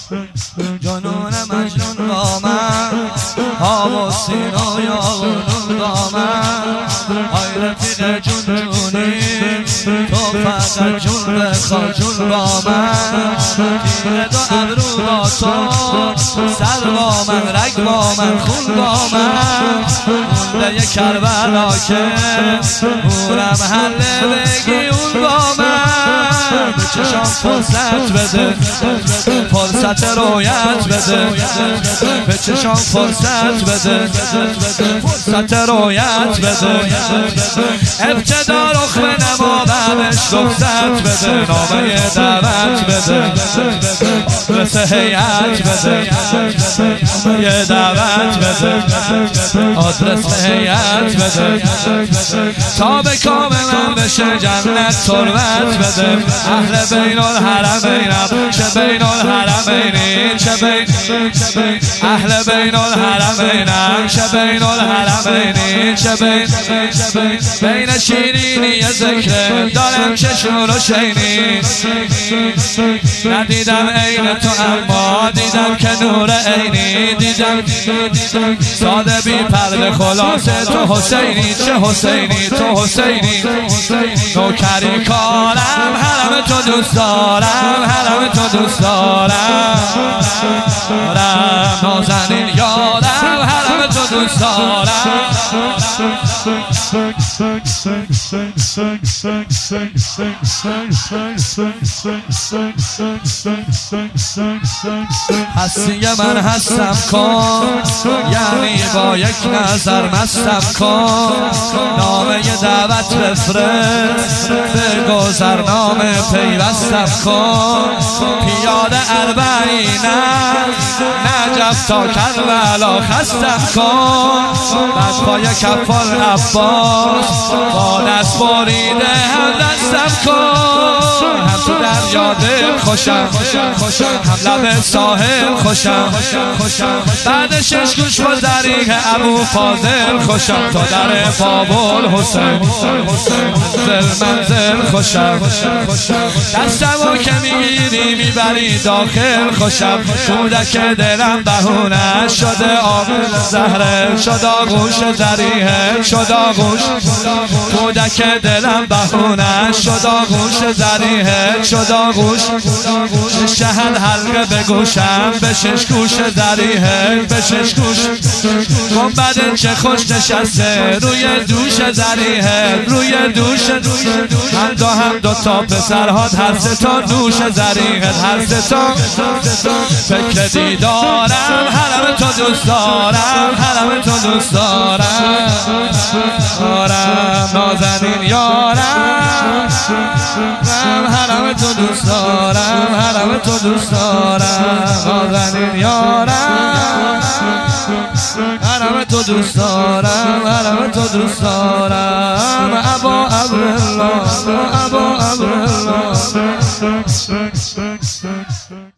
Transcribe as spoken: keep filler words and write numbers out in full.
جنون مجنون با من آب و سینا یا غنون با من آی رفیق جون جونی تو فقط جون بخوا جون با من تیره دو ابرو با تو سر با من رگ با من خون با من مونده یک کربلا که اونم حله بگی اون با من به چشام فرصت بده فرصت رویت بده به چشام فرصت بده فرصت رویت بده ابتدا رخ بنما بعدش رخصت بده نامه دعوت بده آدرس هیئت بده یه دعوت بده آدرس هیئت بده تا به کام من بشه جنت تربت بده اهل بین الحرمینم چه بین الحرمینی چه بین اهل بین الحرمینم چه بین الحرمینی چه بین بین شیرینی ذکر دارم چشم رو شینی ندیدم عین تو اما دیدم که نور عینی دیدم ساده بی پرده خلاصه تو حسینی چه حسینی تو حسینی نوکری کارم حرم تو دوست دارم حرم تو دوست دارم نازنین یارم حرم تو دوست دارم هستی من هستم کن یعنی با یک نظر مستم کن نامه دعوت بفرست به گذرنامه پیوستم کن پیاده اربعینم نجف تا کربلا خستم کن بعد پای کفار عباس با دست بریده هم دستم کن هم تو دریا دل خوشم هم لب ساحل خوشم بعد شش گوش با ذریح ابو فاضل خوشم تا در بابل حسین منزل منزل خوشم دستمو که میگیری میبری داخل خوشم کودک دلم بهونه شده آمل زهره شد آغوش ذریح شد آغوش کودک دلم بهونه شد آغوش ذریح شد آغوش شهد حلقه به گوشم به شش گوش ذریح به شش گوش گنبد چه خوش نشسته روی دوش ذریح روی دوش هم دو هم دو تا پسرهات هر سه تا دوش ذریح هر سه تا فکر دیدارم حرم تو دوست دارم حرم تو دوست دارم دارم نازنین یارم حرم تو دوست دارم حرم تو دوست دارم نازنین یارم حرم تو دوست دارم حرم تو دوست دارم ابا عبدالله ابا عبدالله